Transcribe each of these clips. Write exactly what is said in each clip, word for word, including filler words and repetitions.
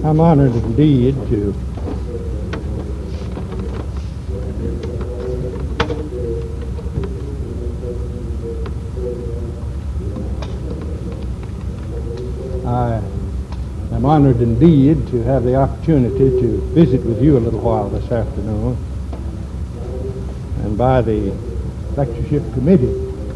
I'm honored indeed to I am honored indeed to have the opportunity to visit with you a little while this afternoon, and by the lectureship committee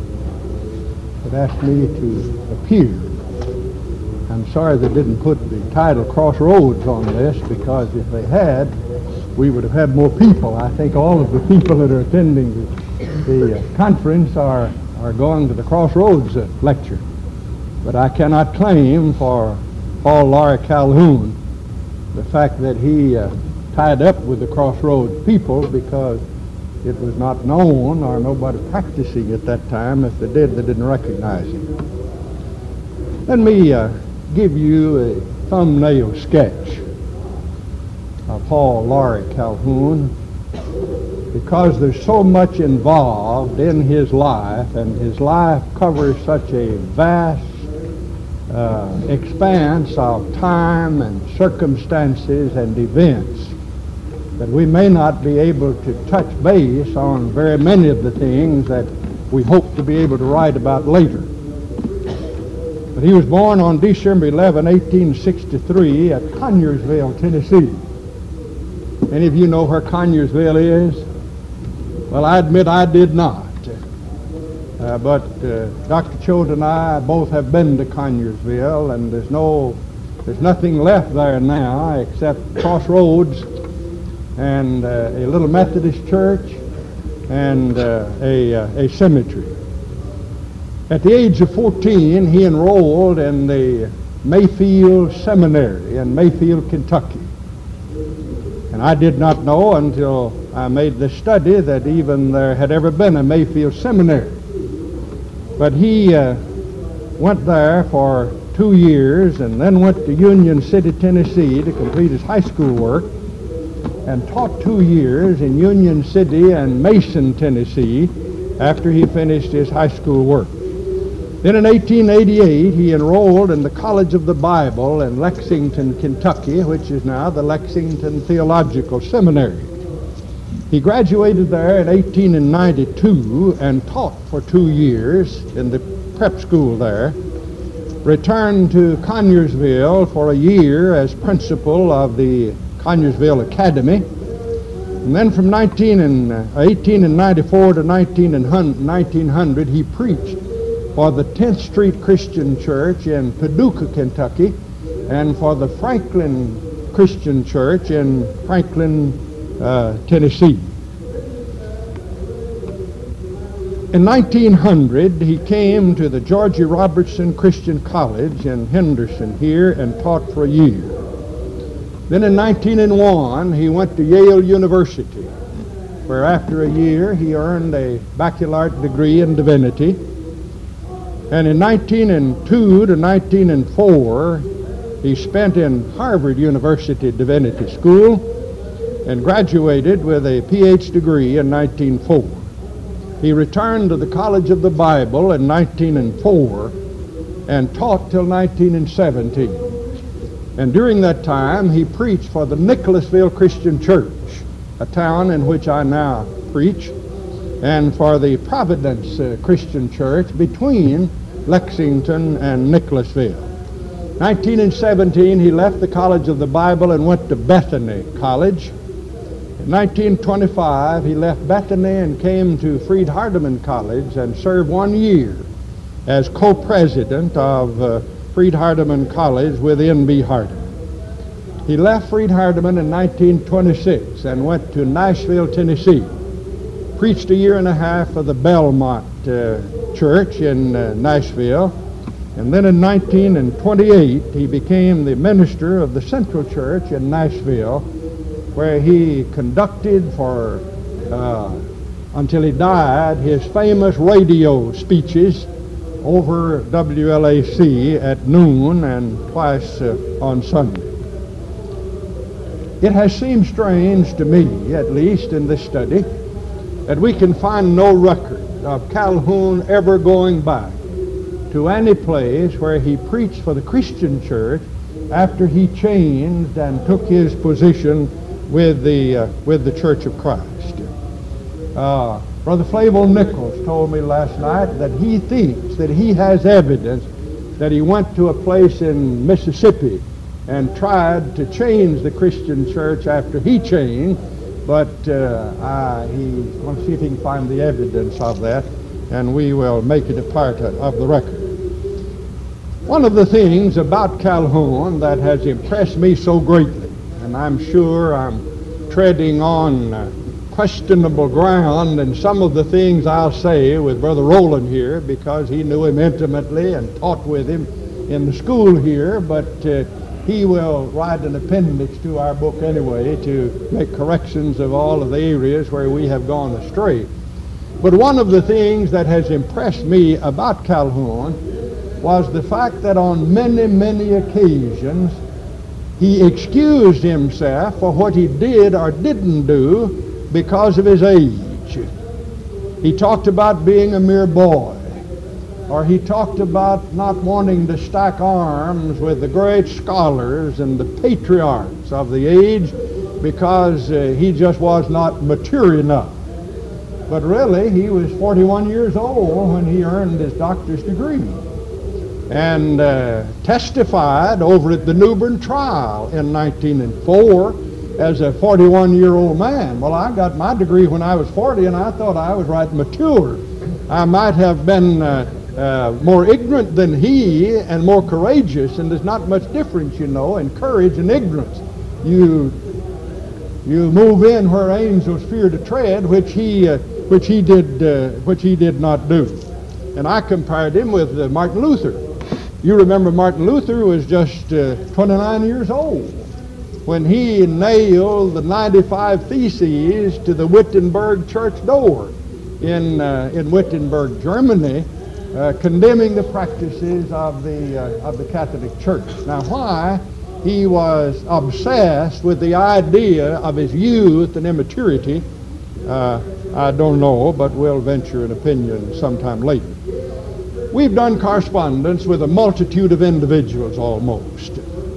that asked me to appear. I'm sorry they didn't put the title Crossroads on this, because if they had, we would have had more people. I think all of the people that are attending the, the uh, conference are, are going to the Crossroads uh, lecture. But I cannot claim for Paul Laurie Calhoun the fact that he uh, tied up with the Crossroads people, because it was not known or nobody practicing at that time. If they did, they didn't recognize him. Let me uh, give you a thumbnail sketch of Paul Laurie Calhoun, because there's so much involved in his life, and his life covers such a vast uh, expanse of time and circumstances and events that we may not be able to touch base on very many of the things that we hope to be able to write about later. But he was born on December eleventh, eighteen sixty-three at Conyersville, Tennessee. Any of you know where Conyersville is? Well, I admit I did not. Uh, but uh, Doctor Choate and I both have been to Conyersville, and there's no, there's nothing left there now except Crossroads and uh, a little Methodist church and uh, a, uh, a cemetery. At the age of fourteen, he enrolled in the Mayfield Seminary in Mayfield, Kentucky. And I did not know until I made this study that even there had ever been a Mayfield Seminary. But he uh, went there for two years and then went to Union City, Tennessee to complete his high school work, and taught two years in Union City and Mason, Tennessee, after he finished his high school work. Then in eighteen eighty-eight, he enrolled in the College of the Bible in Lexington, Kentucky, which is now the Lexington Theological Seminary. He graduated there in eighteen ninety-two and taught for two years in the prep school there, returned to Conyersville for a year as principal of the Conyersville Academy, and then from eighteen ninety-four to nineteen hundred he preached for the tenth Street Christian Church in Paducah, Kentucky, and for the Franklin Christian Church in Franklin, uh, Tennessee. In nineteen hundred, he came to the Georgia Robertson Christian College in Henderson here and taught for a year. Then in nineteen oh one, he went to Yale University, where after a year he earned a baccalaureate degree in divinity. And in nineteen oh two to nineteen oh four, he spent in Harvard University Divinity School and graduated with a P H degree in nineteen oh four. He returned to the College of the Bible in nineteen oh four and taught till nineteen seventeen. And during that time, he preached for the Nicholasville Christian Church, a town in which I now preach, and for the Providence uh, Christian Church between Lexington and Nicholasville. nineteen seventeen, he left the College of the Bible and went to Bethany College. In nineteen twenty-five, he left Bethany and came to Freed Hardeman College and served one year as co-president of uh, Freed Hardeman College with N B Hardeman. He left Freed Hardeman in nineteen twenty-six and went to Nashville, Tennessee. Preached a year and a half for the Belmont uh, Church in uh, Nashville. And then in nineteen twenty-eight, he became the minister of the Central Church in Nashville, where he conducted for, uh, until he died, his famous radio speeches over W L A C at noon and twice uh, on Sunday. It has seemed strange to me, at least in this study, that we can find no record of Calhoun ever going back to any place where he preached for the Christian church after he changed and took his position with the, uh, with the Church of Christ. Uh, Brother Flavel Nichols told me last night that he thinks that he has evidence that he went to a place in Mississippi and tried to change the Christian church after he changed, but uh, I, he wants to see if he can find the evidence of that, and we will make it a part of the record. One of the things about Calhoun that has impressed me so greatly, and I'm sure I'm treading on uh, questionable ground in some of the things I'll say with Brother Rowland here, because he knew him intimately and taught with him in the school here, but uh, he will write an appendix to our book anyway to make corrections of all of the areas where we have gone astray. But one of the things that has impressed me about Calhoun was the fact that on many, many occasions he excused himself for what he did or didn't do because of his age. He talked about being a mere boy, or he talked about not wanting to stack arms with the great scholars and the patriarchs of the age because uh, he just was not mature enough. But really, he was forty-one years old when he earned his doctor's degree, and uh, testified over at the New Bern trial in nineteen oh four as a forty-one-year-old man. Well, I got my degree when I was forty, and I thought I was right mature. I might have been uh, uh, more ignorant than he and more courageous, and there's not much difference, you know, in courage and ignorance. You you move in where angels fear to tread, which he uh, which he did uh, which he did not do. And I compared him with uh, Martin Luther. You remember Martin Luther was just uh, twenty-nine years old when he nailed the ninety-five Theses to the Wittenberg church door in, uh, in Wittenberg, Germany, uh, condemning the practices of the, uh, of the Catholic Church. Now, why he was obsessed with the idea of his youth and immaturity, uh, I don't know, but we'll venture an opinion sometime later. We've done correspondence with a multitude of individuals almost.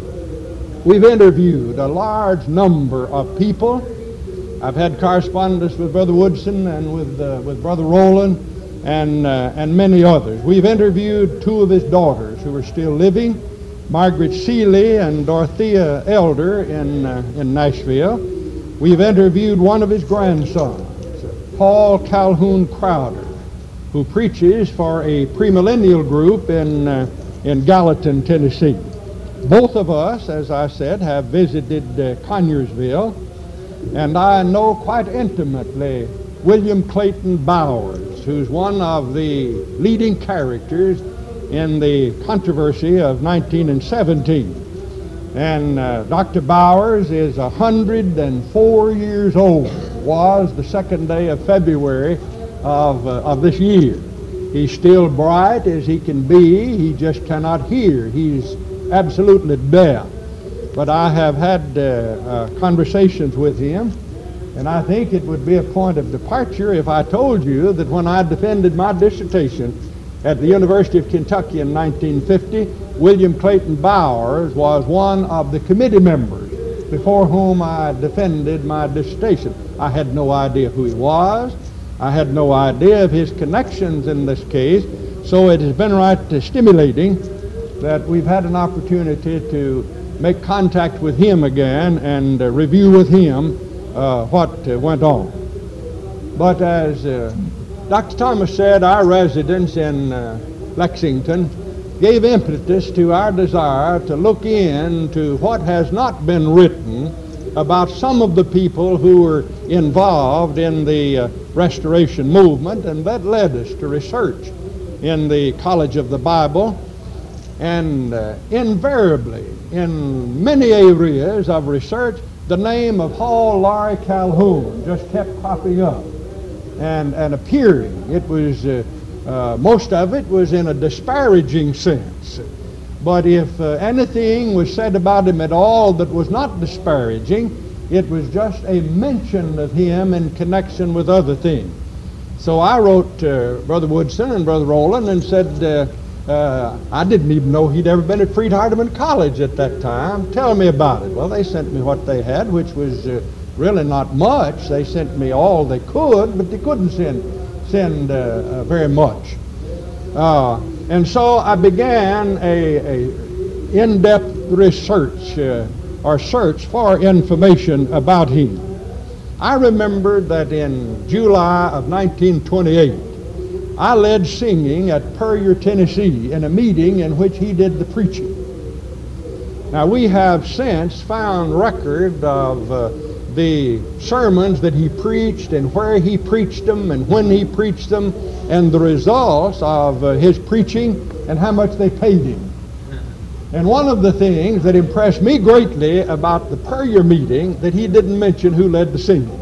We've interviewed a large number of people. I've had correspondence with Brother Woodson and with, uh, with Brother Rowland and, uh, and many others. We've interviewed two of his daughters who are still living, Margaret Seeley and Dorothea Elder in, uh, in Nashville. We've interviewed one of his grandsons, Paul Calhoun Crowder, who preaches for a premillennial group in, uh, in Gallatin, Tennessee. Both of us, as I said, have visited uh, Conyersville, and I know quite intimately William Clayton Bowers, who's one of the leading characters in the controversy of nineteen seventeen. And uh, Doctor Bowers is one hundred four years old, was the second day of February of, uh, of this year. He's still bright as he can be. He just cannot hear. He's absolutely deaf. But I have had uh, uh, conversations with him, and I think it would be a point of departure if I told you that when I defended my dissertation at the University of Kentucky in nineteen fifty, William Clayton Bowers was one of the committee members before whom I defended my dissertation. I had no idea who he was. I had no idea of his connections in this case, so it has been right uh, stimulating that we've had an opportunity to make contact with him again and uh, review with him uh, what uh, went on. But as uh, Doctor Thomas said, our residence in uh, Lexington gave impetus to our desire to look into what has not been written about some of the people who were involved in the uh, Restoration movement, and that led us to research in the College of the Bible. And uh, invariably, in many areas of research, the name of Hall Laurie Calhoun just kept popping up and, and appearing. It was, uh, uh, most of it was in a disparaging sense. But if uh, anything was said about him at all that was not disparaging, it was just a mention of him in connection with other things. So I wrote uh, Brother Woodson and Brother Rowland and said, uh, Uh, I didn't even know he'd ever been at Freed Hardeman College at that time. Tell me about it. Well, they sent me what they had, which was uh, really not much. They sent me all they could, but they couldn't send, send uh, uh, very much. Uh, and so I began a, a in-depth research uh, or search for information about him. I remember that in July of nineteen twenty-eight, I led singing at Puryear, Tennessee, in a meeting in which he did the preaching. Now, we have since found record of uh, the sermons that he preached and where he preached them and when he preached them and the results of uh, his preaching and how much they paid him. And one of the things that impressed me greatly about the Puryear meeting, that he didn't mention who led the singing.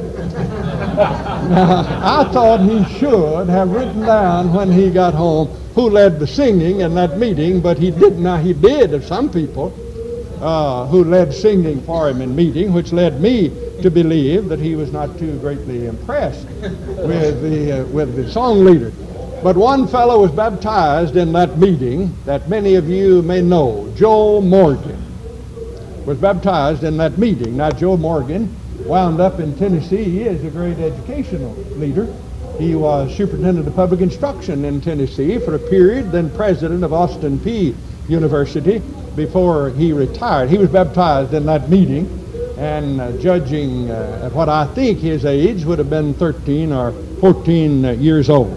Now, I thought he should have written down when he got home who led the singing in that meeting, but he didn't. Now, he did of some people uh, who led singing for him in meeting, which led me to believe that he was not too greatly impressed with the, uh, with the song leader. But one fellow was baptized in that meeting that many of you may know. Joe Morgan was baptized in that meeting. Now, Joe Morgan wound up in Tennessee as a great educational leader. He was superintendent of public instruction in Tennessee for a period, then president of Austin Peay University before he retired. He was baptized in that meeting, and uh, judging uh, at what I think his age would have been thirteen or fourteen uh, years old.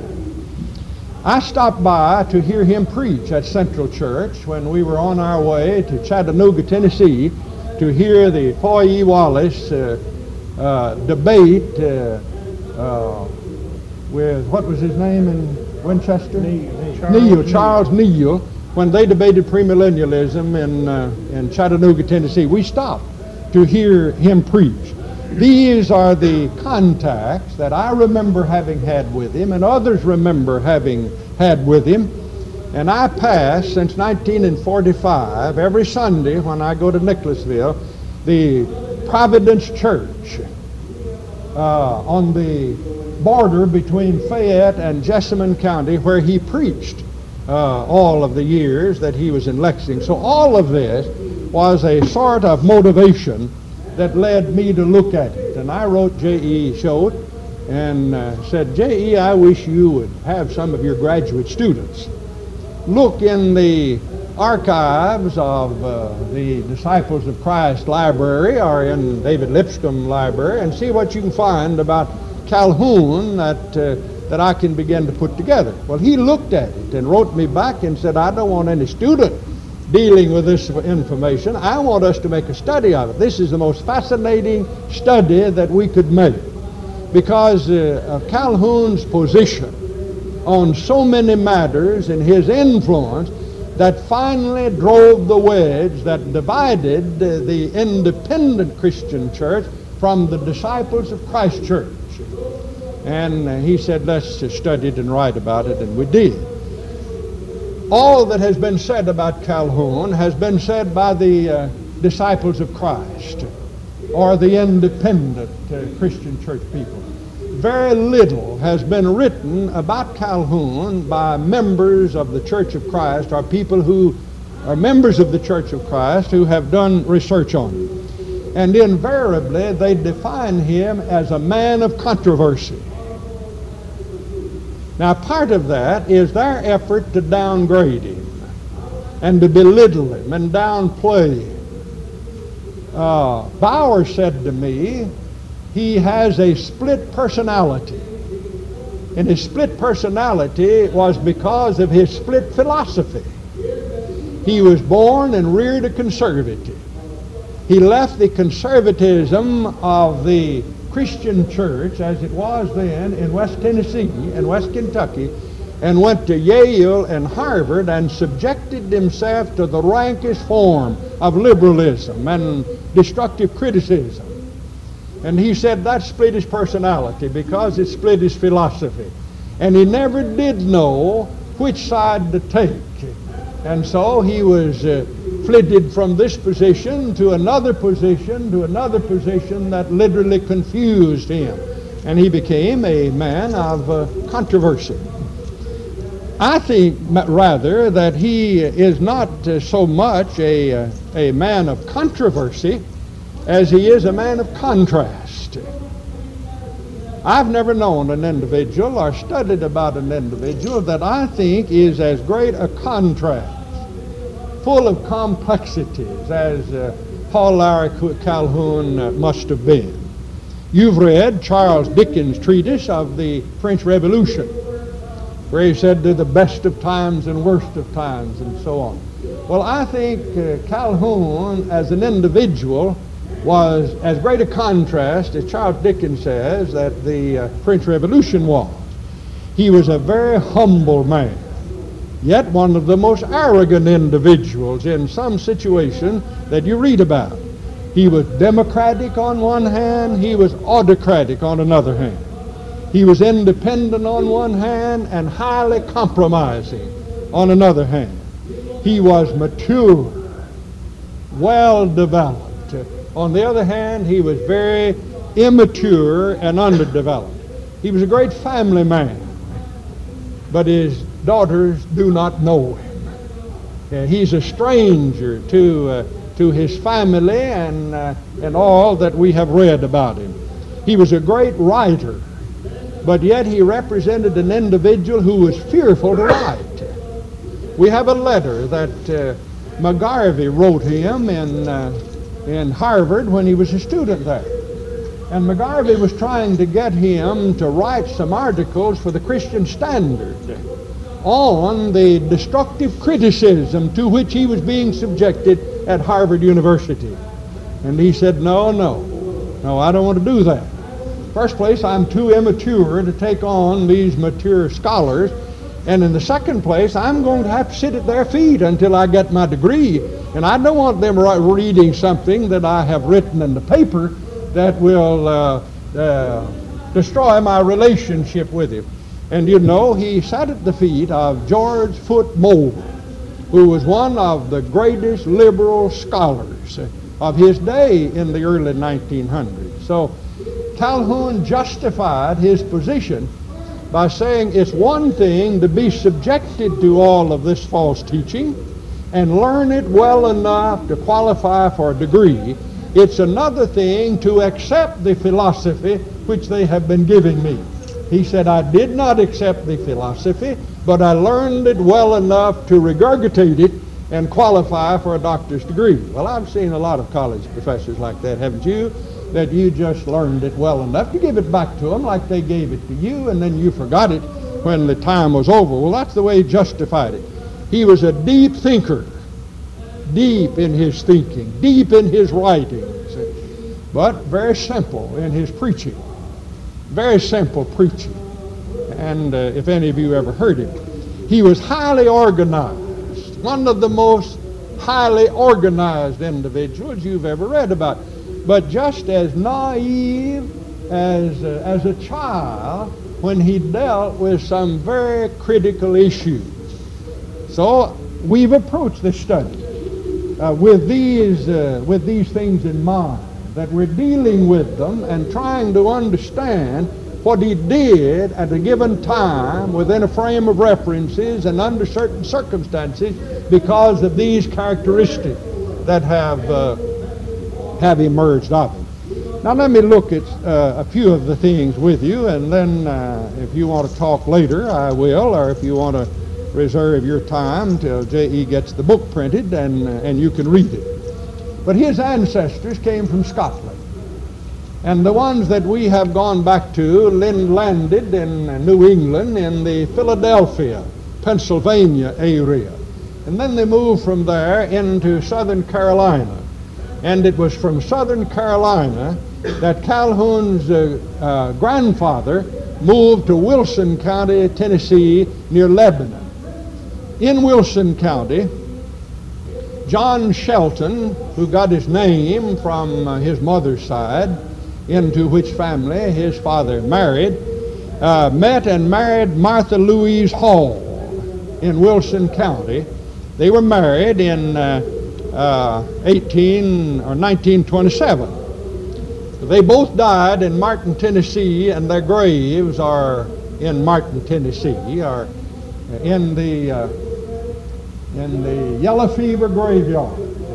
I stopped by to hear him preach at Central Church when we were on our way to Chattanooga, Tennessee, to hear the Foy E. Wallace uh, uh, debate uh, uh, with, what was his name in Winchester? Neal, Charles Neal, Charles Neal, when they debated premillennialism in, uh, in Chattanooga, Tennessee. We stopped to hear him preach. These are the contacts that I remember having had with him, and others remember having had with him. And I pass, since nineteen forty-five, every Sunday when I go to Nicholasville, the Providence Church uh, on the border between Fayette and Jessamine County, where he preached uh, all of the years that he was in Lexington. So all of this was a sort of motivation that led me to look at it. And I wrote J E Choate and uh, said, J E, I wish you would have some of your graduate students look in the archives of uh, the Disciples of Christ library or in David Lipscomb library and see what you can find about Calhoun that, uh, that I can begin to put together. Well, he looked at it and wrote me back and said, I don't want any student dealing with this information. I want us to make a study of it. This is the most fascinating study that we could make because uh, of Calhoun's position on so many matters and his influence that finally drove the wedge that divided uh, the independent Christian church from the Disciples of Christ church. And uh, he said, let's uh, study it and write about it, and we did. All that has been said about Calhoun has been said by the uh, Disciples of Christ or the independent uh, Christian church people. Very little has been written about Calhoun by members of the Church of Christ or people who are members of the Church of Christ who have done research on him. And invariably they define him as a man of controversy. Now, part of that is their effort to downgrade him and to belittle him and downplay him. Uh, Bauer said to me, he has a split personality. And his split personality was because of his split philosophy. He was born and reared a conservative. He left the conservatism of the Christian church as it was then in West Tennessee and West Kentucky and went to Yale and Harvard and subjected himself to the rankest form of liberalism and destructive criticism. And he said that split his personality because it split his philosophy. And he never did know which side to take. And so he was uh, flitted from this position to another position to another position that literally confused him. And he became a man of uh, controversy. I think ma- rather that he is not uh, so much a, uh, a man of controversy as he is a man of contrast. I've never known an individual or studied about an individual that I think is as great a contrast, full of complexities, as uh, Paul Larry Calhoun uh, must have been. You've read Charles Dickens' treatise of the French Revolution, where he said they're the best of times and worst of times and so on. Well, I think uh, Calhoun as an individual was as great a contrast as Charles Dickens says that the uh, French Revolution was. He was a very humble man, yet one of the most arrogant individuals in some situation that you read about. He was democratic on one hand, he was autocratic on another hand. He was independent on one hand and highly compromising on another hand. He was mature, well developed. On the other hand, he was very immature and underdeveloped. He was a great family man, but his daughters do not know him. Uh, he's a stranger to, uh, to his family and, uh, and all that we have read about him. He was a great writer, but yet he represented an individual who was fearful to write. We have a letter that uh, McGarvey wrote him in, uh, in Harvard when he was a student there. And McGarvey was trying to get him to write some articles for the Christian Standard on the destructive criticism to which he was being subjected at Harvard University. And he said, no, no, no, I don't want to do that. First place, I'm too immature to take on these mature scholars. And in the second place, I'm going to have to sit at their feet until I get my degree. And I don't want them reading something that I have written in the paper that will uh, uh, destroy my relationship with him. And you know, he sat at the feet of George Foote Moore, who was one of the greatest liberal scholars of his day in the early nineteen hundreds. So Calhoun justified his position by saying it's one thing to be subjected to all of this false teaching and learn it well enough to qualify for a degree. It's another thing to accept the philosophy which they have been giving me. He said, I did not accept the philosophy, but I learned it well enough to regurgitate it and qualify for a doctor's degree. Well, I've seen a lot of college professors like that, haven't you? That you just learned it well enough to give it back to them like they gave it to you, and then you forgot it when the time was over. Well, that's the way he justified it. He was a deep thinker, deep in his thinking, deep in his writings, but very simple in his preaching. Very simple preaching. And uh, if any of you ever heard him, he was highly organized, one of the most highly organized individuals you've ever read about, but just as naive as, uh, as a child when he dealt with some very critical issues. So we've approached this study uh, with these uh, with these things in mind, that we're dealing with them and trying to understand what he did at a given time within a frame of references and under certain circumstances because of these characteristics that have uh, have emerged of him. Now let me look at uh, a few of the things with you, and then uh, if you want to talk later, I will, or if you want to reserve your time till J E gets the book printed and, uh, and you can read it. But his ancestors came from Scotland. And the ones that we have gone back to landed in New England in the Philadelphia, Pennsylvania area. And then they moved from there into Southern Carolina. And it was from Southern Carolina that Calhoun's uh, uh, grandfather moved to Wilson County, Tennessee, near Lebanon. In Wilson County, John Shelton, who got his name from uh, his mother's side, into which family his father married, uh, met and married Martha Louise Hall in Wilson County. They were married in uh, uh, eighteen or nineteen twenty-seven. They both died in Martin, Tennessee, and their graves are in Martin, Tennessee. Or, in the uh, in the Yellow Fever Graveyard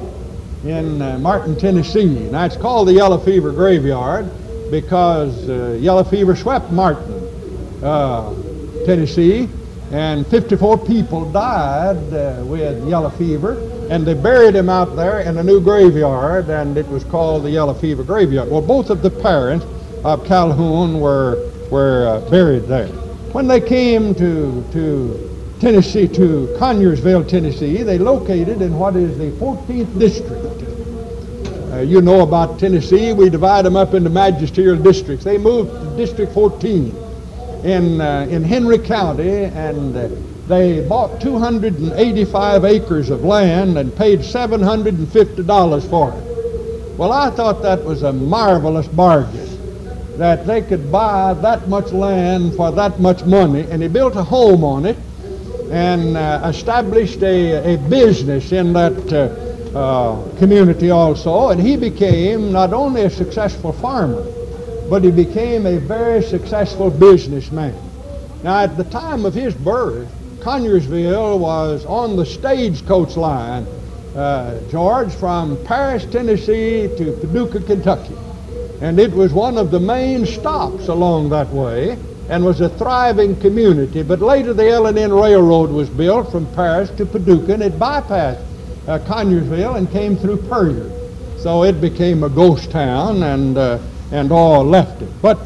in uh, Martin, Tennessee. Now it's called the Yellow Fever Graveyard because uh, yellow fever swept Martin, uh, Tennessee, and fifty-four people died uh, with yellow fever, and they buried him out there in a new graveyard, and it was called the Yellow Fever Graveyard. Well, both of the parents of Calhoun were were uh, buried there. When they came to to Tennessee, to Conyersville, Tennessee, they located in what is the fourteenth district. Uh, you know about Tennessee, we divide them up into magisterial districts. They moved to District fourteen in uh, in Henry County, and uh, they bought two hundred eighty-five acres of land and paid seven hundred fifty dollars for it. Well, I thought that was a marvelous bargain, that they could buy that much land for that much money, and he built a home on it and uh, established a, a business in that uh, uh, community also, and he became not only a successful farmer, but he became a very successful businessman. Now, at the time of his birth, Conyersville was on the stagecoach line, uh, George, from Paris, Tennessee to Paducah, Kentucky. And it was one of the main stops along that way and was a thriving community. But later the L and N Railroad was built from Paris to Paducah, and it bypassed uh, Conyersville and came through Puryear. So it became a ghost town, and, uh, and all left it. But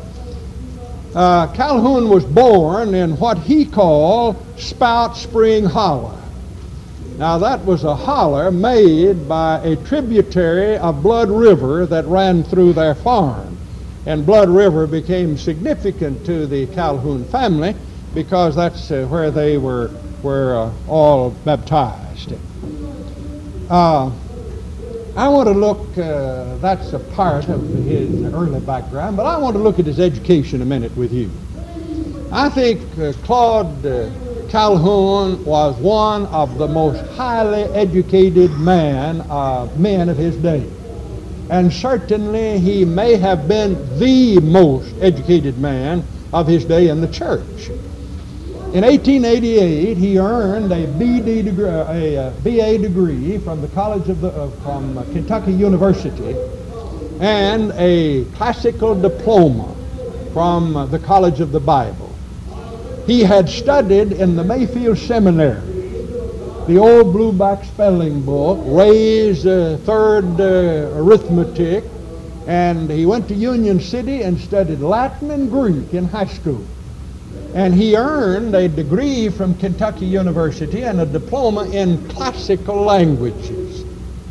uh, Calhoun was born in what he called Spout Spring Holler. Now, that was a holler made by a tributary of Blood River that ran through their farm. And Blood River became significant to the Calhoun family because that's uh, where they were, were uh, all baptized. Uh, I want to look, uh, that's a part of his early background, but I want to look at his education a minute with you. I think uh, Claude uh, Calhoun was one of the most highly educated man, uh, men of his day. And certainly he may have been the most educated man of his day in the church. In eighteen eighty-eight, he earned a B D degree, a, a B A degree from the College of the, uh, from uh, Kentucky University, and a classical diploma from uh, the College of the Bible. He had studied in the Mayfield Seminary, the old blueback spelling book, Ray's uh, third uh, arithmetic, and he went to Union City and studied Latin and Greek in high school. And he earned a degree from Kentucky University and a diploma in classical languages.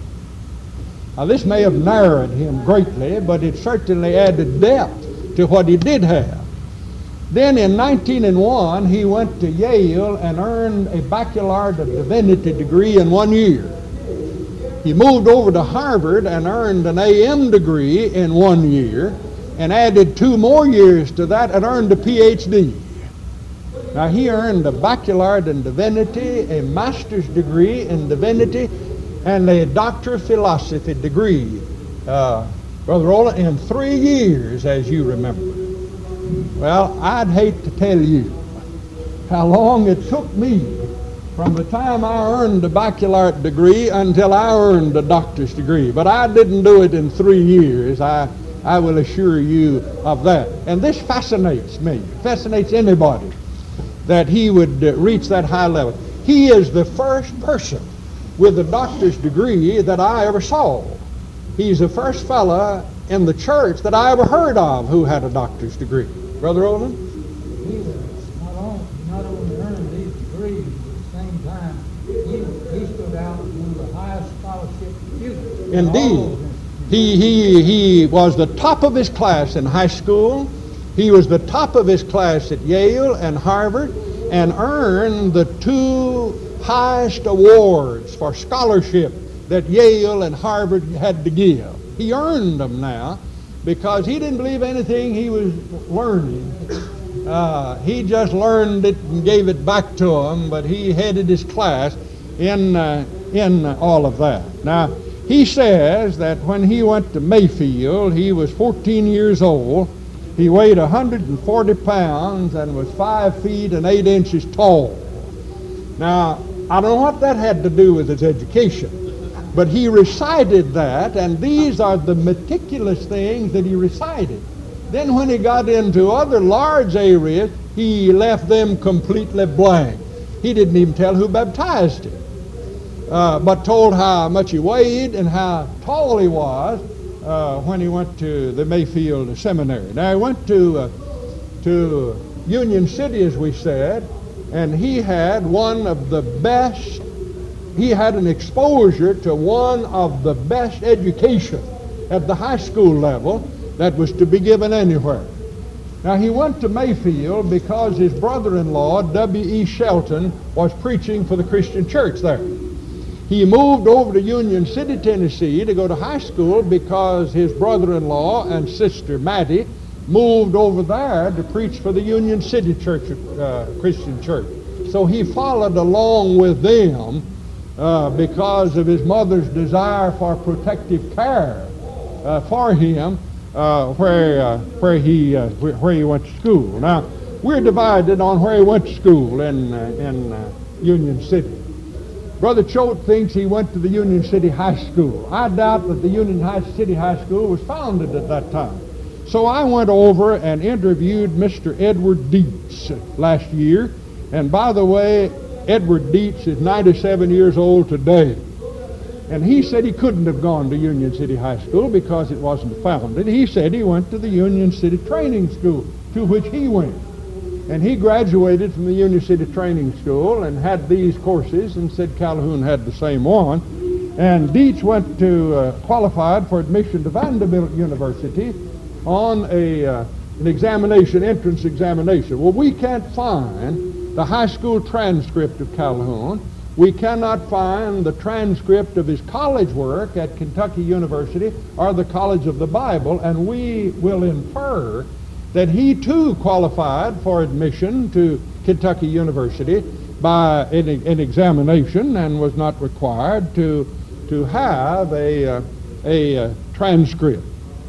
Now, this may have narrowed him greatly, but it certainly added depth to what he did have. Then in nineteen oh one, he went to Yale and earned a Bachelor of Divinity degree in one year. He moved over to Harvard and earned an A M degree in one year, and added two more years to that and earned a P H D. Now, he earned a Bachelor in Divinity, a Master's degree in Divinity, and a Doctor of Philosophy degree, uh, Brother Roland, in three years, as you remember. Well, I'd hate to tell you how long it took me from the time I earned a baccalaureate degree until I earned a doctor's degree. But I didn't do it in three years. I, I will assure you of that. And this fascinates me, fascinates anybody, that he would uh, reach that high level. He is the first person with a doctor's degree that I ever saw. He's the first fella in the church that I ever heard of who had a doctor's degree. Brother Olin? He was not only, not only earned these degrees, at the same time, he, he stood out as one of the highest scholarship students. Indeed. He, he, he was the top of his class in high school. He was the top of his class at Yale and Harvard, and earned the two highest awards for scholarship that Yale and Harvard had to give. He earned them now because he didn't believe anything he was learning. Uh, he just learned it and gave it back to him, but he headed his class in, uh, in all of that. Now, he says that when he went to Mayfield, he was fourteen years old. He weighed one hundred forty pounds and was five feet and eight inches tall. Now, I don't know what that had to do with his education, but he recited that, and these are the meticulous things that he recited. Then when he got into other large areas, he left them completely blank. He didn't even tell who baptized him, uh, but told how much he weighed and how tall he was uh, when he went to the Mayfield Seminary. Now, he went to, uh, to Union City, as we said, and he had one of the best, he had an exposure to one of the best education at the high school level that was to be given anywhere. Now, he went to Mayfield because his brother-in-law, W E Shelton, was preaching for the Christian church there. He moved over to Union City, Tennessee to go to high school because his brother-in-law and sister, Mattie, moved over there to preach for the Union City Church, uh, Christian church. So he followed along with them uh, because of his mother's desire for protective care uh, for him uh, where, uh, where, he, uh, where he went to school. Now, we're divided on where he went to school in, uh, in uh, Union City. Brother Choate thinks he went to the Union City High School. I doubt that the Union High City High School was founded at that time. So I went over and interviewed Mister Edward Dietz last year. And by the way, Edward Dietz is ninety-seven years old today. And he said he couldn't have gone to Union City High School because it wasn't founded. He said he went to the Union City Training School, to which he went. And he graduated from the Union City Training School and had these courses, and said Calhoun had the same one. And Dietz went to, uh, qualified for admission to Vanderbilt University on a, uh, an examination, entrance examination. Well, we can't find the high school transcript of Calhoun. We cannot find the transcript of his college work at Kentucky University or the College of the Bible, and we will infer that he too qualified for admission to Kentucky University by an, an examination and was not required to, to have a, uh, a uh, transcript.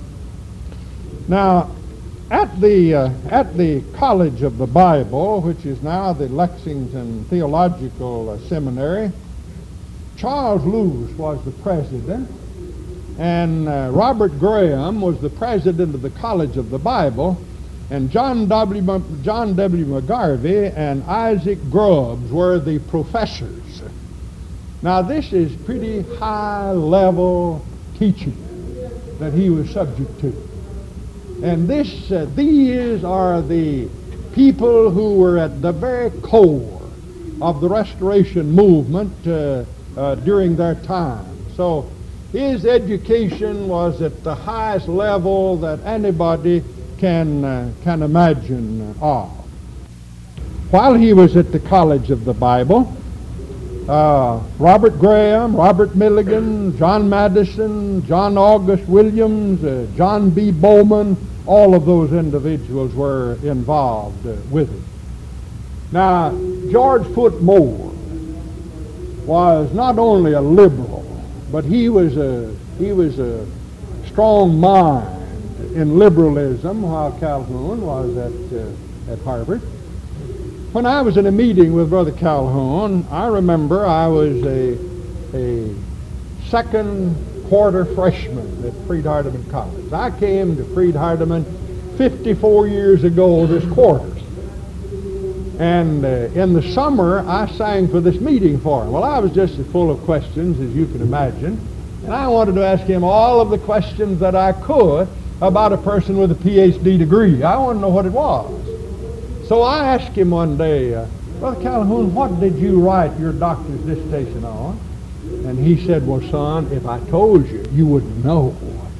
Now, at the, uh, at the College of the Bible, which is now the Lexington Theological uh, Seminary, Charles Lewis was the president, and uh, Robert Graham was the president of the College of the Bible, and John W. John W. McGarvey and Isaac Grubbs were the professors. Now, this is pretty high-level teaching that he was subject to. And this, uh, these are the people who were at the very core of the Restoration movement uh, uh, during their time. So his education was at the highest level that anybody can, uh, can imagine of. While he was at the College of the Bible, uh, Robert Graham, Robert Milligan, John Madison, John August Williams, uh, John B. Bowman, all of those individuals were involved uh, with it. Now, George Foote Moore was not only a liberal, but he was a, he was a strong mind in liberalism while Calhoun was at, uh, at Harvard. When I was in a meeting with Brother Calhoun, I remember I was a, a second quarter freshman at Freed-Hardeman College. I came to Freed-Hardeman fifty-four years ago this quarter. And uh, in the summer, I sang for this meeting for him. Well, I was just as full of questions as you can imagine. And I wanted to ask him all of the questions that I could about a person with a P H D degree. I wanted to know what it was. So I asked him one day, uh, Brother Calhoun, what did you write your doctor's dissertation on? And he said, well, son, if I told you, you wouldn't know.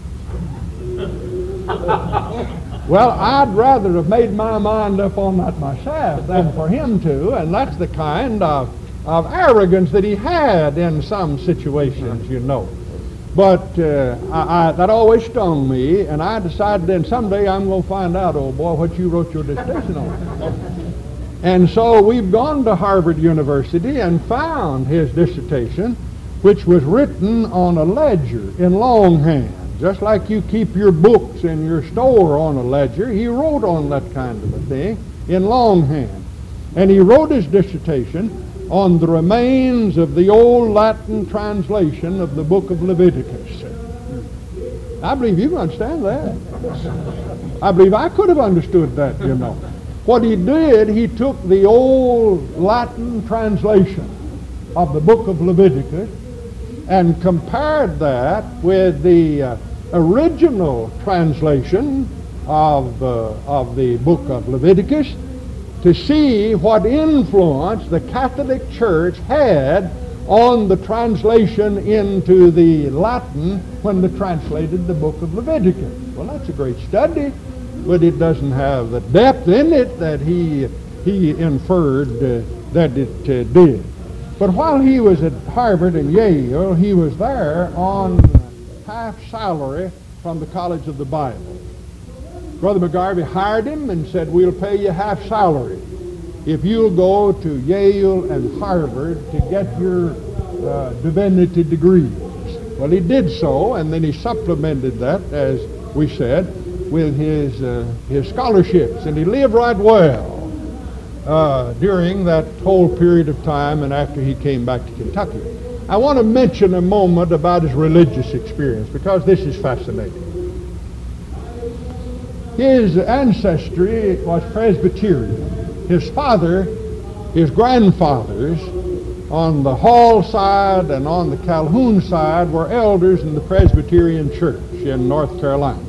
Well, I'd rather have made my mind up on that myself than for him to, and that's the kind of, of arrogance that he had in some situations, you know. But uh, I, I, that always stung me, and I decided then someday I'm going to find out, old boy, what you wrote your dissertation on. And so we've gone to Harvard University and found his dissertation, which was written on a ledger in longhand. Just like you keep your books in your store on a ledger, he wrote on that kind of a thing in longhand. And he wrote his dissertation on the remains of the old Latin translation of the book of Leviticus. I believe you can understand that. I believe I could have understood that, you know. What he did, he took the old Latin translation of the book of Leviticus and compared that with the uh, original translation of, uh, of the book of Leviticus to see what influence the Catholic Church had on the translation into the Latin when they translated the book of Leviticus. Well, that's a great study, but it doesn't have the depth in it that he, he inferred uh, that it uh, did. But while he was at Harvard and Yale, he was there on half salary from the College of the Bible. Brother McGarvey hired him and said, we'll pay you half salary if you'll go to Yale and Harvard to get your uh, divinity degrees. Well, he did so, and then he supplemented that, as we said, with his, uh, his scholarships, and he lived right well uh, during that whole period of time and after he came back to Kentucky. I want to mention a moment about his religious experience because this is fascinating. His ancestry was Presbyterian. His father, his grandfathers, on the Hall side and on the Calhoun side were elders in the Presbyterian Church in North Carolina.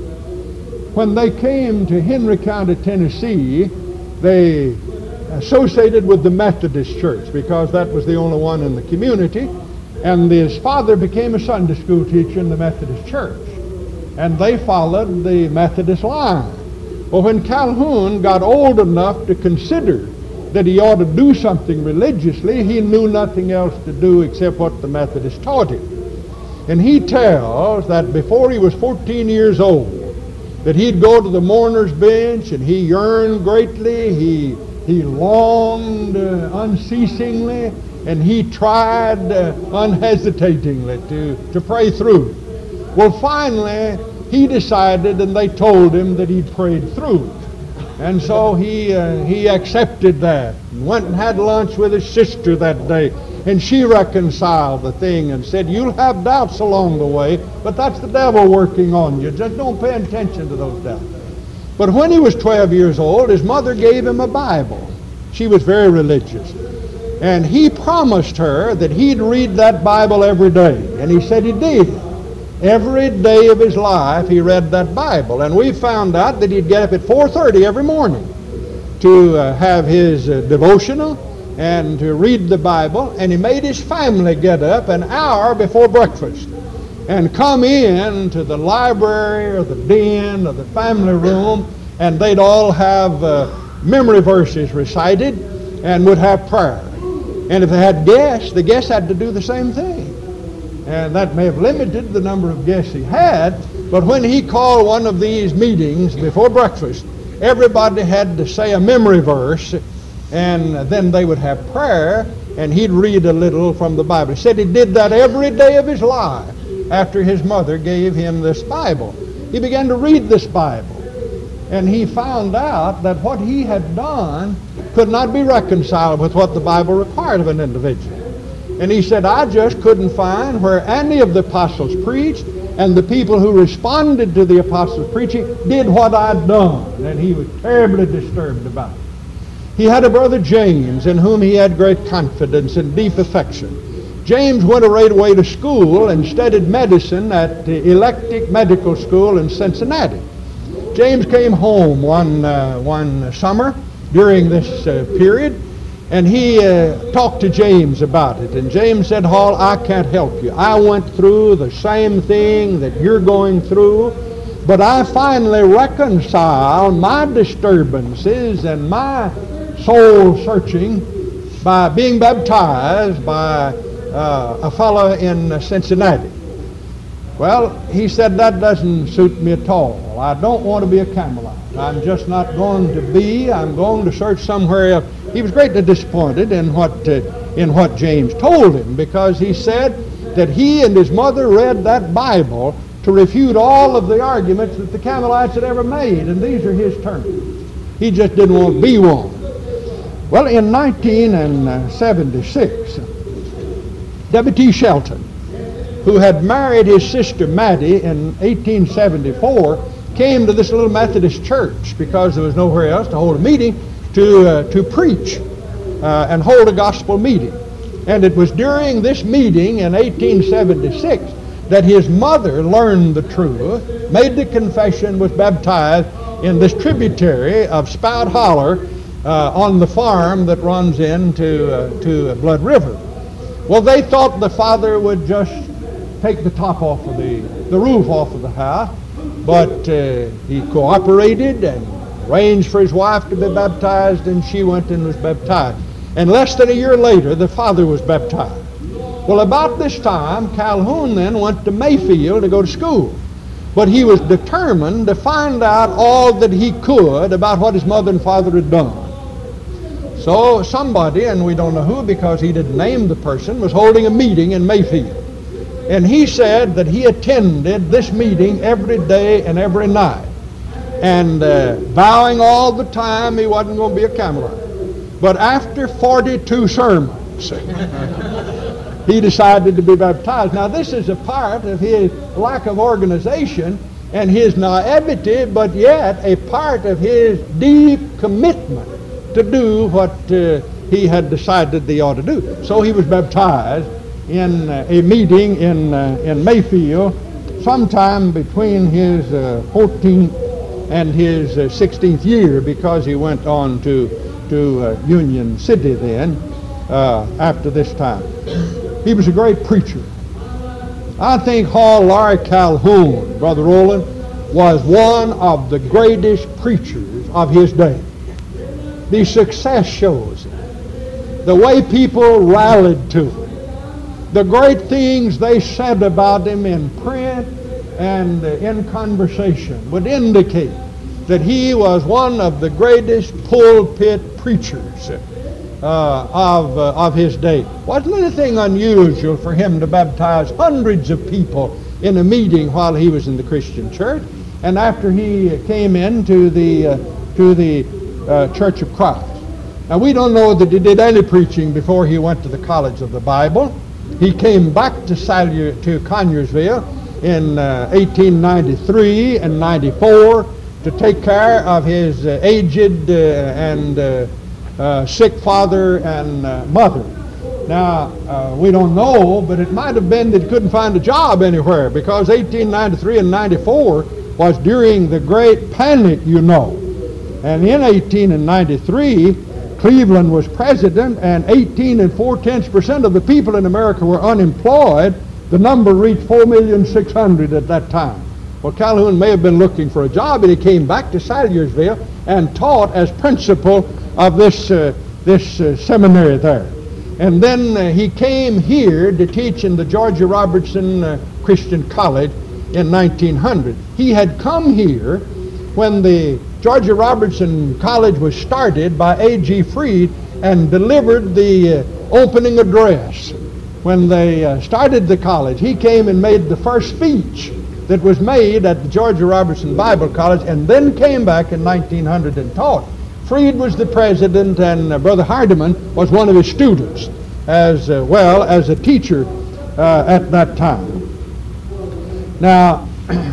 When they came to Henry County, Tennessee, they associated with the Methodist Church because that was the only one in the community, and his father became a Sunday school teacher in the Methodist Church, and they followed the Methodist line. Well, when Calhoun got old enough to consider that he ought to do something religiously, he knew nothing else to do except what the Methodists taught him. And he tells that before he was fourteen years old, that he'd go to the mourner's bench and he yearned greatly, he, he longed uh, unceasingly, and he tried uh, unhesitatingly to, to pray through. Well, finally, he decided, and they told him that he'd prayed through it. And so he, uh, he accepted that and went and had lunch with his sister that day. And she reconciled the thing and said, you'll have doubts along the way, but that's the devil working on you. Just don't pay attention to those doubts. But when he was twelve years old, his mother gave him a Bible. She was very religious. And he promised her that he'd read that Bible every day. And he said he did. Every day of his life he read that Bible. And we found out that he'd get up at four thirty every morning to uh, have his uh, devotional and to read the Bible. And he made his family get up an hour before breakfast and come in to the library or the den or the family room, and they'd all have uh, memory verses recited and would have prayer. And if they had guests, the guests had to do the same thing. And that may have limited the number of guests he had, but when he called one of these meetings before breakfast, everybody had to say a memory verse, and then they would have prayer, and he'd read a little from the Bible. He said he did that every day of his life after his mother gave him this Bible. He began to read this Bible, and he found out that what he had done could not be reconciled with what the Bible required of an individual. And he said, I just couldn't find where any of the apostles preached, and the people who responded to the apostles' preaching did what I'd done. And he was terribly disturbed about it. He had a brother James in whom he had great confidence and deep affection. James went right away to school and studied medicine at the Electric Medical School in Cincinnati. James came home one, uh, one summer during this uh, period, and he uh, talked to James about it. And James said, Hall, I can't help you. I went through the same thing that you're going through, but I finally reconciled my disturbances and my soul searching by being baptized by uh, a fellow in Cincinnati. Well, he said, that doesn't suit me at all. I don't want to be a Camelot. I'm just not going to be. I'm going to search somewhere else. He was greatly disappointed in what, uh, in what James told him, because he said that he and his mother read that Bible to refute all of the arguments that the Camelots had ever made, and these are his terms. He just didn't want to be one. Well, in nineteen seventy-six, W T Shelton, who had married his sister Mattie in eighteen seventy-four, came to this little Methodist church because there was nowhere else to hold a meeting to uh, to preach uh, and hold a gospel meeting. And it was during this meeting in eighteen seventy-six that his mother learned the truth, made the confession, was baptized in this tributary of Spout Holler uh, on the farm that runs into uh, to Blood River. Well, they thought the father would just take the top off of the, the roof off of the house, but uh, he cooperated and arranged for his wife to be baptized, and she went and was baptized. And less than a year later, the father was baptized. Well, about this time, Calhoun then went to Mayfield to go to school. But he was determined to find out all that he could about what his mother and father had done. So somebody, and we don't know who because he didn't name the person, was holding a meeting in Mayfield. And he said that he attended this meeting every day and every night, and uh, vowing all the time he wasn't going to be a Campbellite. But after forty-two sermons, he decided to be baptized. Now, this is a part of his lack of organization and his naivety, but yet a part of his deep commitment to do what uh, he had decided he ought to do. So he was baptized in uh, a meeting in, uh, in Mayfield sometime between his uh, fourteenth and his uh, sixteenth year, because he went on to, to uh, Union City then uh, after this time. He was a great preacher. I think Hall Larry Calhoun, Brother Roland, was one of the greatest preachers of his day. The success shows it. The way people rallied to him. The great things they said about him in print and in conversation would indicate that he was one of the greatest pulpit preachers Uh, of, uh, of his day. Wasn't anything unusual for him to baptize hundreds of people in a meeting while he was in the Christian church, and after he came into the uh, to the uh, Church of Christ. Now, we don't know that he did any preaching before he went to the College of the Bible. He came back to Salu- to Conyersville in uh, eighteen ninety-three and ninety-four to take care of his uh, aged uh, and uh, Uh, sick father and uh, mother. Now, uh, we don't know, but it might have been that he couldn't find a job anywhere, because eighteen ninety-three and ninety-four was during the Great Panic, you know. And in eighteen ninety-three, Cleveland was president, and eighteen and four-tenths percent of the people in America were unemployed. The number reached four million six hundred at that time. Well, Calhoun may have been looking for a job, and he came back to Salyersville and taught as principal of this uh, this uh, seminary there. And then uh, he came here to teach in the Georgia Robertson uh, Christian College in nineteen hundred. He had come here when the Georgia Robertson College was started by A G Freed and delivered the uh, opening address. When they uh, started the college, he came and made the first speech that was made at the Georgia Robertson Bible College, and then came back in nineteen hundred and taught. Freed was the president, and uh, Brother Hardiman was one of his students, as uh, well as a teacher uh, at that time. Now,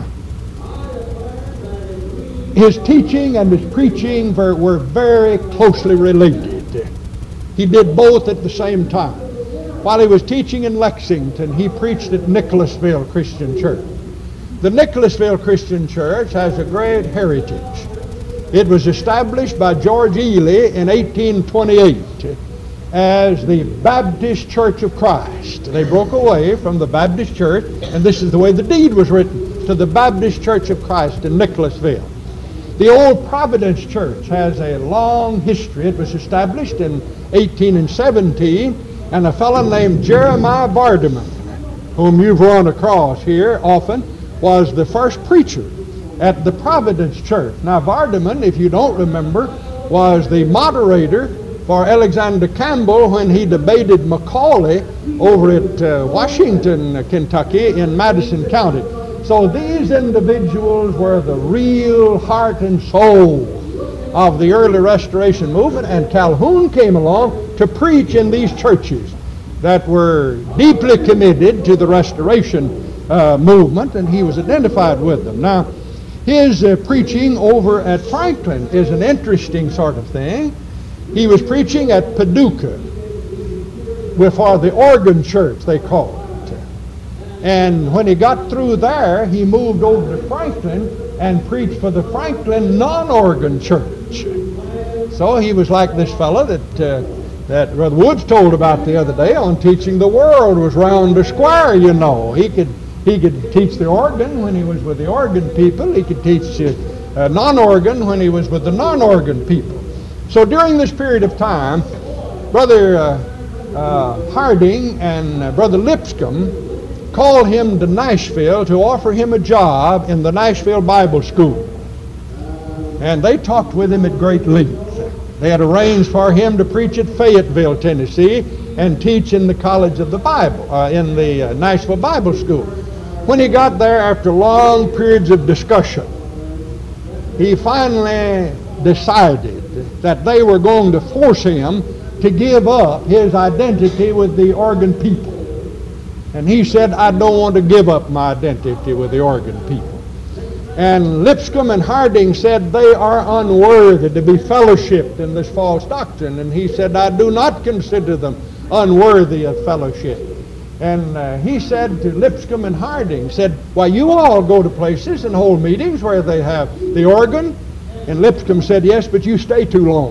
his teaching and his preaching were, were very closely related. He did both at the same time. While he was teaching in Lexington, he preached at Nicholasville Christian Church. The Nicholasville Christian Church has a great heritage. It was established by George Ely in eighteen twenty-eight as the Baptist Church of Christ. They broke away from the Baptist Church, and this is the way the deed was written, to the Baptist Church of Christ in Nicholasville. The old Providence Church has a long history. It was established in eighteen seventeen, and a fellow named Jeremiah Vardaman, whom you've run across here often, was the first preacher at the Providence Church. Now, Vardaman, if you don't remember, was the moderator for Alexander Campbell when he debated Macaulay over at uh, Washington, Kentucky, in Madison County. So these individuals were the real heart and soul of the early Restoration movement, and Calhoun came along to preach in these churches that were deeply committed to the Restoration uh, movement, and he was identified with them. Now, his uh, preaching over at Franklin is an interesting sort of thing. He was preaching at Paducah before the organ church, they call it. And when he got through there, he moved over to Franklin and preached for the Franklin non-organ church. So he was like this fellow that uh, that Brother Woods told about the other day on teaching the world was round or square, you know. He could he could teach the organ when he was with the organ people. He could teach uh, uh, non-organ when he was with the non-organ people. So during this period of time, Brother uh, uh, Harding and uh, Brother Lipscomb called him to Nashville to offer him a job in the Nashville Bible School. And they talked with him at great length. They had arranged for him to preach at Fayetteville, Tennessee, and teach in the College of the Bible, uh, in the uh, Nashville Bible School. When he got there, after long periods of discussion, he finally decided that they were going to force him to give up his identity with the organ people. And he said, I don't want to give up my identity with the organ people. And Lipscomb and Harding said they are unworthy to be fellowshipped in this false doctrine. And he said, I do not consider them unworthy of fellowship. And uh, he said to Lipscomb and Harding, said, why, you all go to places and hold meetings where they have the organ. And Lipscomb said, yes, but you stay too long.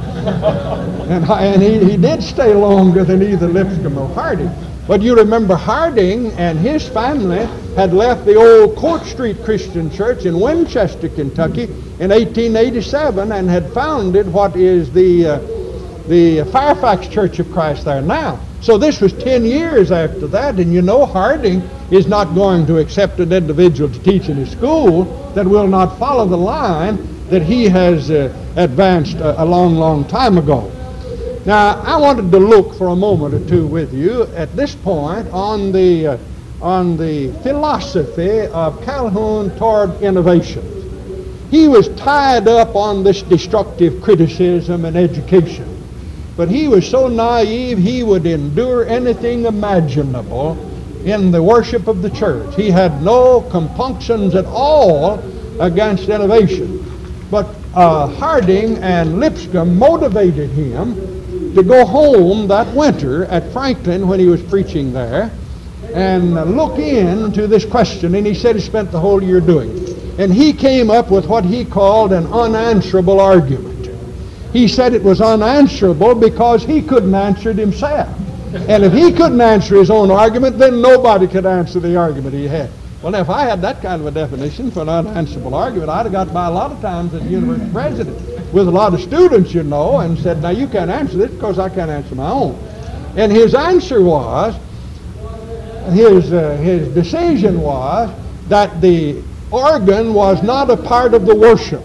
and and he, he did stay longer than either Lipscomb or Harding. But you remember Harding and his family had left the old Court Street Christian Church in Winchester, Kentucky in eighteen eighty-seven and had founded what is the, uh, the Fairfax Church of Christ there now. So this was ten years after that, and you know Harding is not going to accept an individual to teach in his school that will not follow the line that he has uh, advanced a, a long, long time ago. Now, I wanted to look for a moment or two with you at this point on the, uh, on the philosophy of Calhoun toward innovation. He was tied up on this destructive criticism and education, but he was so naive he would endure anything imaginable in the worship of the church. He had no compunctions at all against innovation. But uh, Harding and Lipscomb motivated him to go home that winter at Franklin when he was preaching there and look into this question. And he said he spent the whole year doing it. And he came up with what he called an unanswerable argument. He said it was unanswerable because he couldn't answer it himself. And if he couldn't answer his own argument, then nobody could answer the argument he had. Well, if I had that kind of a definition for an unanswerable argument, I'd have got by a lot of times as university president with a lot of students, you know, and said, now you can't answer this because I can't answer my own. And his answer was, his, uh, his decision was that the organ was not a part of the worship.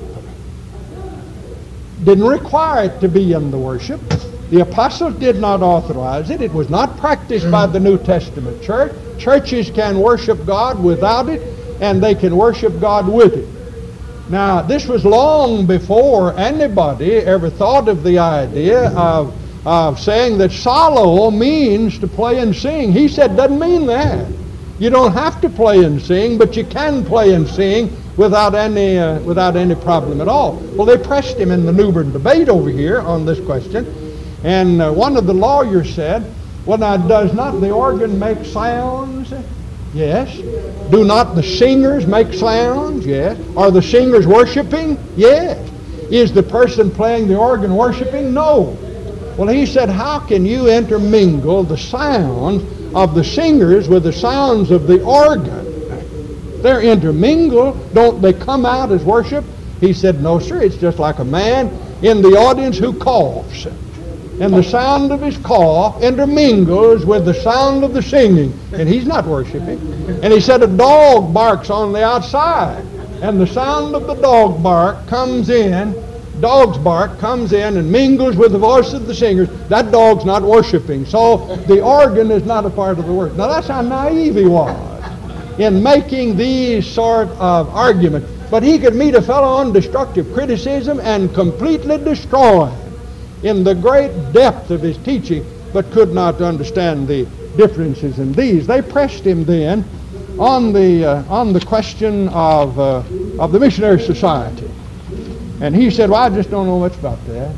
Didn't require it to be in the worship. The apostles did not authorize it. It was not practiced by the New Testament church. Churches can worship God without it, and they can worship God with it. Now, this was long before anybody ever thought of the idea of, of saying that solo means to play and sing. He said, doesn't mean that. You don't have to play and sing, but you can play and sing without any, uh, without any problem at all. Well, they pressed him in the New Bern debate over here on this question. And uh, one of the lawyers said, well, now, does not the organ make sounds? Yes. Do not the singers make sounds? Yes. Are the singers worshiping? Yes. Is the person playing the organ worshiping? No. Well, he said, how can you intermingle the sounds of the singers with the sounds of the organ? They're intermingled. Don't they come out as worship? He said, no, sir. It's just like a man in the audience who coughs. And the sound of his cough intermingles with the sound of the singing. And he's not worshiping. And he said a dog barks on the outside. And the sound of the dog bark comes in, dog's bark comes in and mingles with the voice of the singers. That dog's not worshiping. So the organ is not a part of the worship. Now that's how naive he was in making these sort of arguments. But he could meet a fellow on destructive criticism and completely destroy him in the great depth of his teaching, but could not understand the differences in these. They pressed him then on the uh, on the question of uh, of the missionary society, and he said, "Well, I just don't know much about that.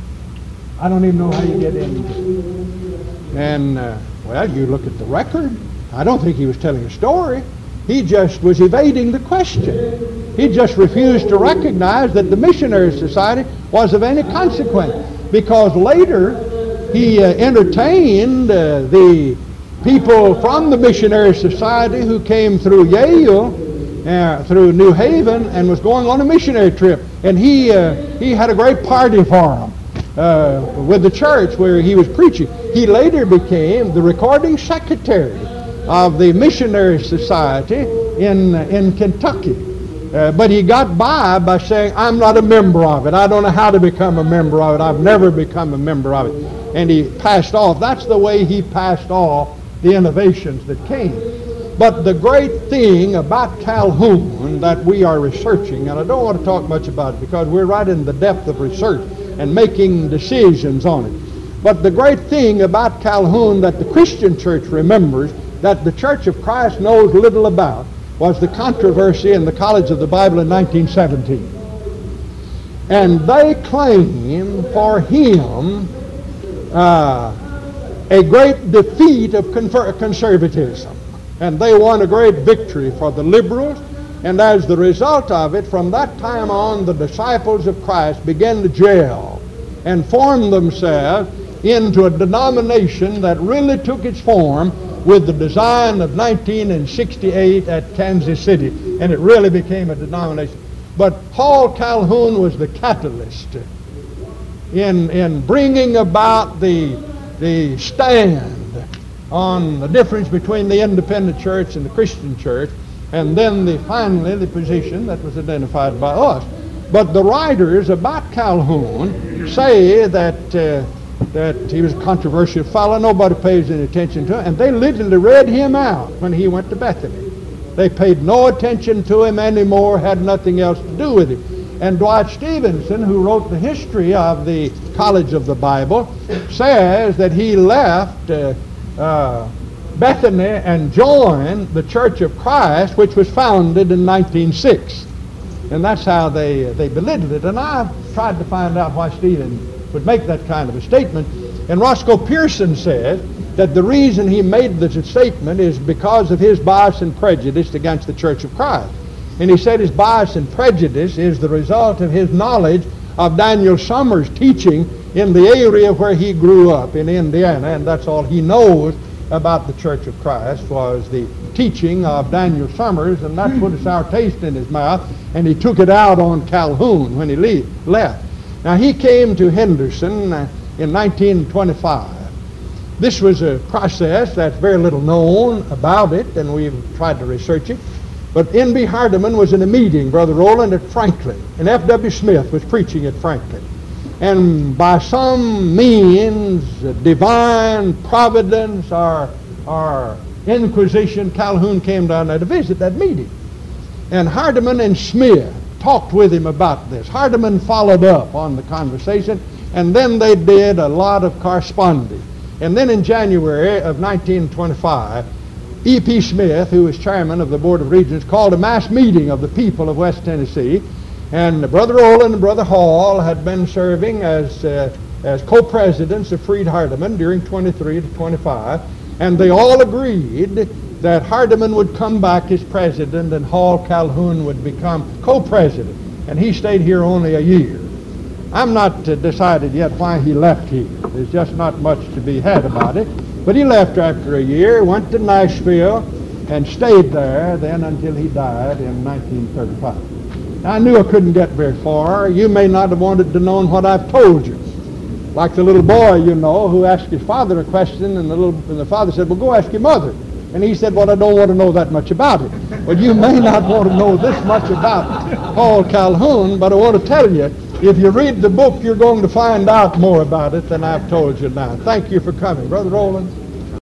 I don't even know how you get into it." And uh, well, you look at the record. I don't think he was telling a story. He just was evading the question. He just refused to recognize that the missionary society was of any consequence, because later he uh, entertained uh, the people from the missionary society who came through Yale, uh, through New Haven, and was going on a missionary trip. And he uh, he had a great party for them uh, with the church where he was preaching. He later became the recording secretary of the missionary society in in Kentucky. Uh, but he got by by saying, "I'm not a member of it. I don't know how to become a member of it. I've never become a member of it." And he passed off. That's the way he passed off the innovations that came. But the great thing about Calhoun that we are researching, and I don't want to talk much about it because we're right in the depth of research and making decisions on it. But the great thing about Calhoun that the Christian church remembers, that the Church of Christ knows little about, was the controversy in the College of the Bible in nineteen seventeen. And they claim for him uh, a great defeat of confer- conservatism. And they won a great victory for the liberals. And as the result of it, from that time on, the disciples of Christ began to gel and form themselves into a denomination that really took its form with the design of nineteen sixty-eight at Kansas City, and it really became a denomination. But Hall Calhoun was the catalyst in in bringing about the the stand on the difference between the independent church and the Christian church, and then the finally the position that was identified by us. But the writers about Calhoun say that uh, that he was a controversial fellow. Nobody pays any attention to him. And they literally read him out when he went to Bethany. They paid no attention to him anymore, had nothing else to do with him. And Dwight Stevenson, who wrote the history of the College of the Bible, says that he left uh, uh, Bethany and joined the Church of Christ, which was founded in nineteen oh six. And that's how they, uh, they belittled it. And I've tried to find out why Stephen would make that kind of a statement. And Roscoe Pearson says that the reason he made this statement is because of his bias and prejudice against the Church of Christ. And he said his bias and prejudice is the result of his knowledge of Daniel Summers' teaching in the area where he grew up in Indiana, and that's all he knows about the Church of Christ was the teaching of Daniel Summers, and that's what sour taste in his mouth, and he took it out on Calhoun when he leave, left. Now, he came to Henderson uh, in nineteen twenty-five. This was a process that's very little known about it, and we've tried to research it. But N B Hardeman was in a meeting, Brother Rowland, at Franklin, and F W Smith was preaching at Franklin. And by some means, divine providence or, or inquisition, Calhoun came down there to visit that meeting. And Hardeman and Smith talked with him about this. Hardeman followed up on the conversation, and then they did a lot of corresponding. And then in January of nineteen twenty-five, E P Smith, who was chairman of the Board of Regents, called a mass meeting of the people of West Tennessee, and Brother Rowland and Brother Hall had been serving as uh, as co-presidents of Freed Hardeman during twenty-three to twenty-five, and they all agreed that Hardeman would come back as president and Hall Calhoun would become co-president, and he stayed here only a year. I'm not uh, decided yet why he left here. There's just not much to be had about it. But he left after a year, went to Nashville, and stayed there then until he died in nineteen thirty-five. Now, I knew I couldn't get very far. You may not have wanted to know what I've told you. Like the little boy, you know, who asked his father a question, and the, little, and the father said, well, go ask your mother. And he said, well, I don't want to know that much about it. Well, you may not want to know this much about Hall Calhoun, but I want to tell you, if you read the book, you're going to find out more about it than I've told you now. Thank you for coming. Brother Rowland.